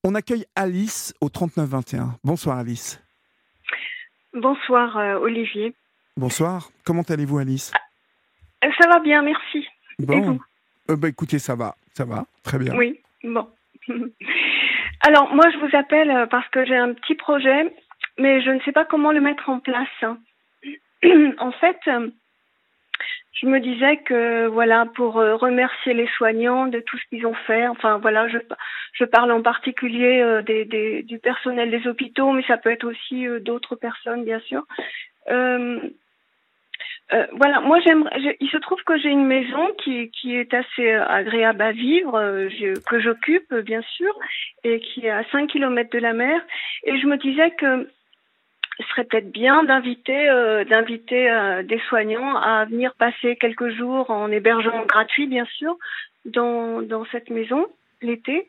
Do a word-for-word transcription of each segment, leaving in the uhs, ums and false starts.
On accueille Alice au trente-neuf vingt et un. Bonsoir Alice. Bonsoir euh, Olivier. Bonsoir. Comment allez-vous Alice ? Euh, Ça va bien, merci. Bon. Et vous ? euh, bah, Écoutez, ça va. Ça va. Très bien. Oui, bon. Alors, moi, je vous appelle euh, parce que j'ai un petit projet, mais je ne sais pas comment le mettre en place. En fait, euh, je me disais que, voilà, pour euh, remercier les soignants de tout ce qu'ils ont fait, enfin, voilà, je, je parle en particulier euh, des, des, du personnel des hôpitaux, mais ça peut être aussi euh, d'autres personnes, bien sûr. Euh, Euh, voilà, moi j'aimerais. je- Il se trouve que j'ai une maison qui qui est assez euh, agréable à vivre, euh, je- que j'occupe euh, bien sûr, et qui est à cinq kilomètres de la mer. Et je me disais que ce serait peut-être bien d'inviter euh, d'inviter euh, des soignants à venir passer quelques jours en hébergement gratuit, bien sûr, dans dans cette maison l'été.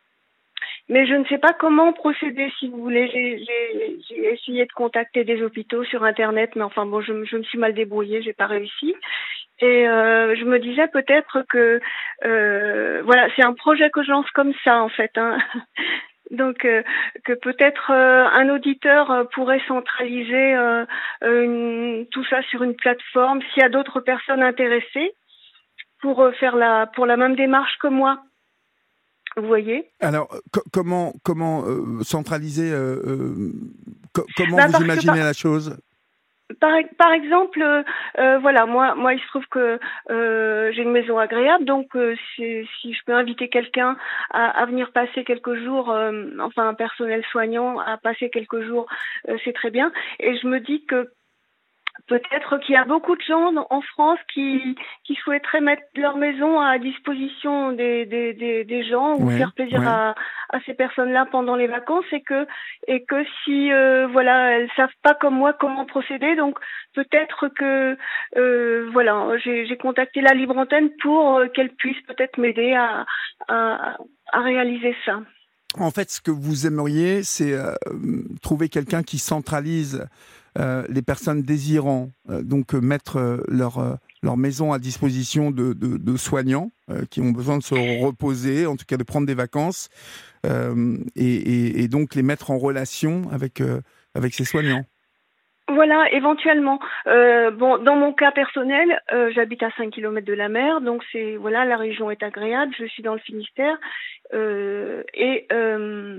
Mais je ne sais pas comment procéder, si vous voulez. J'ai, j'ai, j'ai essayé de contacter des hôpitaux sur Internet, mais enfin bon, je, me- je me suis mal débrouillée, j'ai pas réussi. Et euh, je me disais peut-être que, euh, voilà, c'est un projet que je lance comme ça en fait, hein. Donc euh, que peut-être euh, un auditeur euh, pourrait centraliser euh, une- tout ça sur une plateforme, s'il y a d'autres personnes intéressées pour euh, faire la pour la même démarche que moi. Vous voyez? Alors, co- comment, comment euh, centraliser euh, euh, co- Comment Bah vous parce que imaginez par, la chose ? Par, par exemple, euh, euh, voilà, moi, moi, il se trouve que euh, j'ai une maison agréable, donc euh, si, si je peux inviter quelqu'un à, à venir passer quelques jours, euh, enfin un personnel soignant à passer quelques jours, euh, c'est très bien. Et je me dis que peut-être qu'il y a beaucoup de gens en France qui, qui souhaiteraient mettre leur maison à disposition des, des, des, des gens ou Ouais, faire plaisir ouais. à, à ces personnes-là pendant les vacances et que, et que si, euh, voilà, elles savent pas comme moi comment procéder, donc peut-être que, euh, voilà, j'ai, j'ai contacté la Libre Antenne pour euh, qu'elle puisse peut-être m'aider à, à, à réaliser ça. En fait, ce que vous aimeriez, c'est euh, trouver quelqu'un qui centralise euh, les personnes désirant euh, donc euh, mettre euh, leur euh, leur maison à disposition de, de, de soignants euh, qui ont besoin de se reposer, en tout cas de prendre des vacances, euh, et, et, et donc les mettre en relation avec euh, avec ces soignants. Voilà, éventuellement. Euh, bon, dans mon cas personnel, euh, j'habite à cinq kilomètres de la mer, donc c'est voilà, la région est agréable. Je suis dans le Finistère euh, et euh,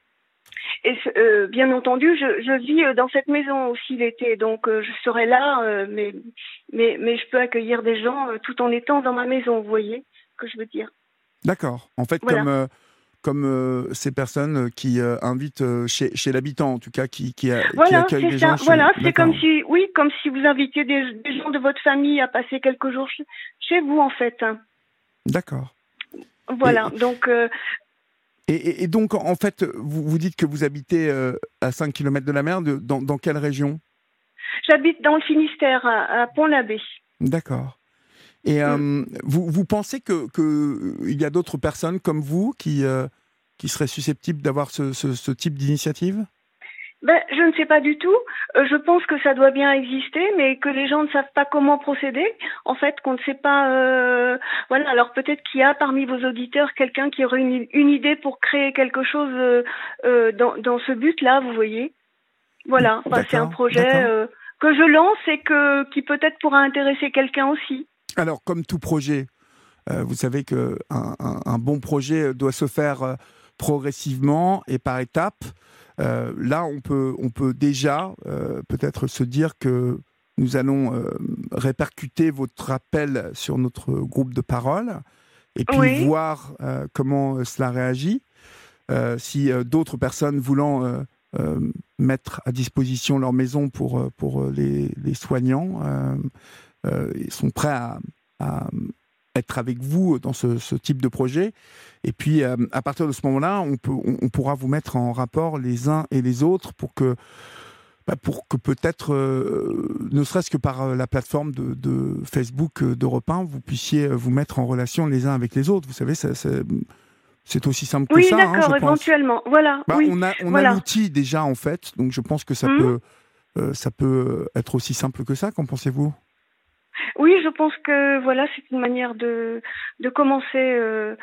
et euh, bien entendu, je, je vis euh, dans cette maison aussi l'été, donc euh, je serai là, euh, mais mais mais je peux accueillir des gens euh, tout en étant dans ma maison. Vous voyez ce que je veux dire? D'accord. En fait, comme Voilà. euh, comme euh, ces personnes qui euh, invitent euh, chez chez l'habitant, en tout cas, qui qui, a- qui Voilà, accueillent c'est des gens ça. chez. Voilà, c'est comme D'accord. si, oui, comme si vous invitiez des, des gens de votre famille à passer quelques jours chez, chez vous, en fait, hein. D'accord. Voilà, Et, donc euh, et, et- et donc, en fait, vous, vous dites que vous habitez euh, à cinq kilomètres de la mer. De, dans, dans quelle région ? j'habite dans le Finistère, à, à Pont-l'Abbé. D'accord. Et Mm. euh, vous, vous pensez que, que il y a d'autres personnes comme vous qui, euh, qui seraient susceptibles d'avoir ce, ce, ce type d'initiative ? Ben, je ne sais pas du tout. Euh, je pense que ça doit bien exister, mais que les gens ne savent pas comment procéder. En fait, qu'on ne sait pas. Euh... Voilà. Alors peut-être qu'il y a parmi vos auditeurs quelqu'un qui aurait une, une idée pour créer quelque chose euh, euh, dans, dans ce but-là. Vous voyez. Voilà. Enfin, c'est un D'accord, projet d'accord. euh, que je lance et que qui peut-être pourra intéresser quelqu'un aussi. Alors, comme tout projet, euh, vous savez qu'un un, un bon projet doit se faire euh, progressivement et par étapes. Euh, là, on peut, on peut déjà euh, peut-être se dire que nous allons euh, répercuter votre appel sur notre groupe de parole et puis Oui. voir euh, comment cela réagit. Euh, si euh, d'autres personnes voulant euh, euh, mettre à disposition leur maison pour, euh, pour les, les soignants euh, euh, ils sont prêts à, à être avec vous dans ce, ce type de projet. Et puis, euh, à partir de ce moment-là, on, peut, on, on pourra vous mettre en rapport les uns et les autres pour que, bah, pour que peut-être, euh, ne serait-ce que par la plateforme de, de Facebook d'Europe un, vous puissiez vous mettre en relation les uns avec les autres. Vous savez, ça, ça, c'est aussi simple que Oui, ça, hein, je d'accord. pense. Éventuellement. Voilà. Bah, Oui. on a, on a Voilà. l'outil déjà, en fait, donc je pense que ça Hum. peut, euh, ça peut être aussi simple que ça. Qu'en pensez-vous ? Oui, je pense que voilà, c'est une manière de de commencer. Euh,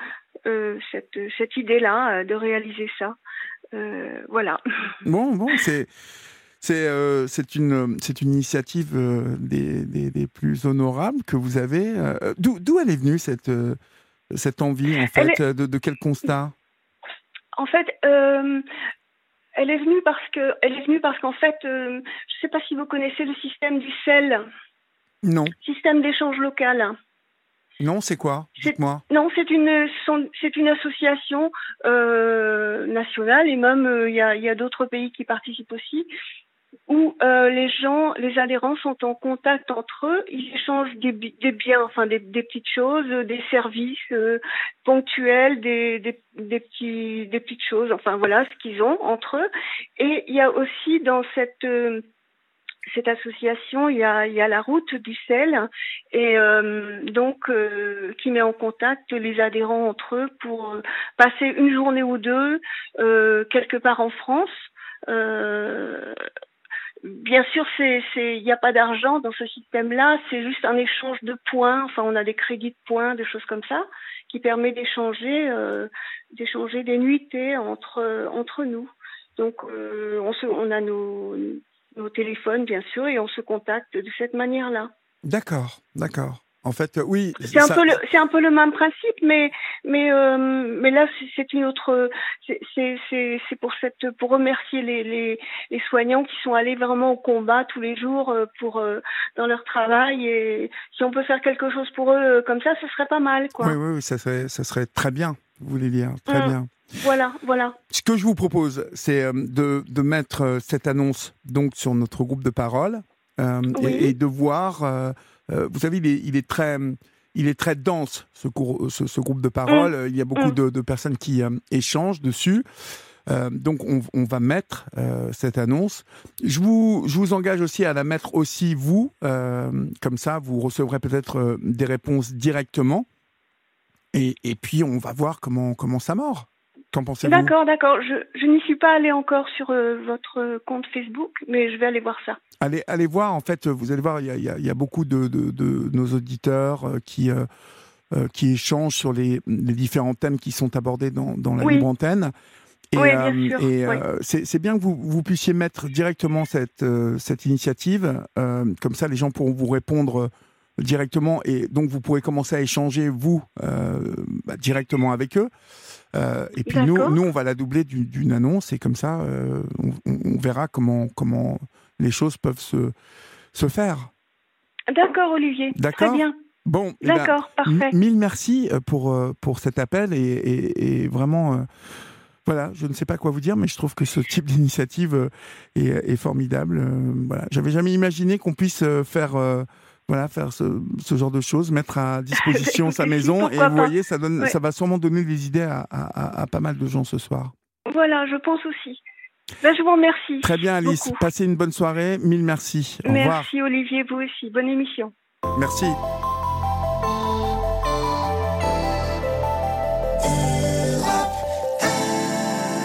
euh, cette, cette idée-là euh, de réaliser ça. Euh, voilà. Bon, bon, c'est c'est euh, c'est une c'est une initiative euh, des, des, des plus honorables que vous avez. Euh, d'où d'où elle est venue cette euh, cette envie en fait est, de, de quel constat? En fait, euh, elle est venue parce que elle est venue parce qu'en fait, euh, je ne sais pas si vous connaissez le système du C E L. Non. Système d'échange local. Non, c'est quoi? Dites-moi. Non, c'est une, c'est une association euh, nationale et même il euh, y a, y a d'autres pays qui participent aussi, où euh, les gens, les adhérents sont en contact entre eux, ils échangent des, des biens, enfin des, des petites choses, des services euh, ponctuels, des, des, des, petits, des petites choses, enfin voilà ce qu'ils ont entre eux. Et il y a aussi dans cette... Euh, cette association, il y a, il y a la route du sel et euh, donc euh, qui met en contact les adhérents entre eux pour euh, passer une journée ou deux euh, quelque part en France. Euh, bien sûr, c'est, c'est, il n'y a pas d'argent dans ce système-là, c'est juste un échange de points. Enfin, on a des crédits de points, des choses comme ça, qui permet d'échanger, euh, d'échanger des nuitées entre entre nous. Donc, euh, on se, on a nos nos téléphones, bien sûr, et on se contacte de cette manière-là. D'accord, d'accord. En fait, euh, oui. C'est un, ça... peu le, c'est un peu le même principe, mais, mais, euh, mais là, c'est, c'est une autre... C'est, c'est, c'est, c'est pour, cette, pour remercier les, les, les soignants qui sont allés vraiment au combat tous les jours pour, euh, dans leur travail. Et si on peut faire quelque chose pour eux comme ça, ce serait pas mal, quoi. Oui, oui, oui, ça serait, ça serait très bien, vous voulez dire. Très mmh. bien. Voilà, voilà. Ce que je vous propose, c'est de, de mettre cette annonce donc sur notre groupe de parole euh, oui. et, et de voir. Euh, euh, vous savez, il est, il est très, il est très dense ce, cours, ce, ce groupe de parole. Mmh. Il y a beaucoup mmh. de, de personnes qui euh, échangent dessus. Euh, donc, on, on va mettre euh, cette annonce. Je vous, je vous engage aussi à la mettre aussi vous. Euh, comme ça, vous recevrez peut-être euh, des réponses directement. Et, et puis, on va voir comment, comment ça mord. Qu'en pensez-vous ? D'accord, d'accord. Je, je n'y suis pas allée encore sur euh, votre compte Facebook, mais je vais aller voir ça. Allez, allez voir, en fait, vous allez voir, il y a, il y a, il y a beaucoup de, de, de nos auditeurs euh, qui, euh, euh, qui échangent sur les, les différents thèmes qui sont abordés dans, dans la oui. libre antenne. Et, oui, bien sûr. Euh, et oui. euh, c'est, c'est bien que vous, vous puissiez mettre directement cette, euh, cette initiative. Euh, comme ça, les gens pourront vous répondre directement. Et donc, vous pourrez commencer à échanger, vous, euh, bah, directement avec eux. Euh, et puis nous, nous, on va la doubler d'une, d'une annonce. Et comme ça, euh, on, on verra comment, comment les choses peuvent se, se faire. D'accord, Olivier. D'accord. Très bien. Bon, d'accord, eh ben, parfait. M- mille merci pour, pour cet appel. Et, et, et vraiment... Euh, Voilà, je ne sais pas quoi vous dire, mais je trouve que ce type d'initiative est, est formidable. Euh, voilà. J'avais jamais imaginé qu'on puisse faire, euh, voilà, faire ce, ce genre de choses, mettre à disposition sa maison. Et vous pas. voyez, ça, donne, ouais. ça va sûrement donner des idées à, à, à pas mal de gens ce soir. Voilà, je pense aussi. Ben, je vous remercie. Très bien, Alice. Beaucoup. Passez une bonne soirée. Mille merci. Au merci, revoir. Olivier, vous aussi. Bonne émission. Merci.